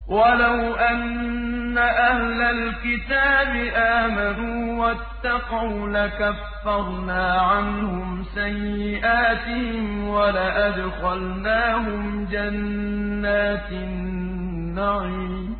وَلَوْ أَنَّ أَهْلَ الْكِتَابِ آمَنُوا وَاتَّقَوْا لَكَفَّرْنَا عَنْهُمْ سَيِّئَاتِهِمْ وَلَأَدْخَلْنَاهُمْ جَنَّاتِ النَّعِيمِ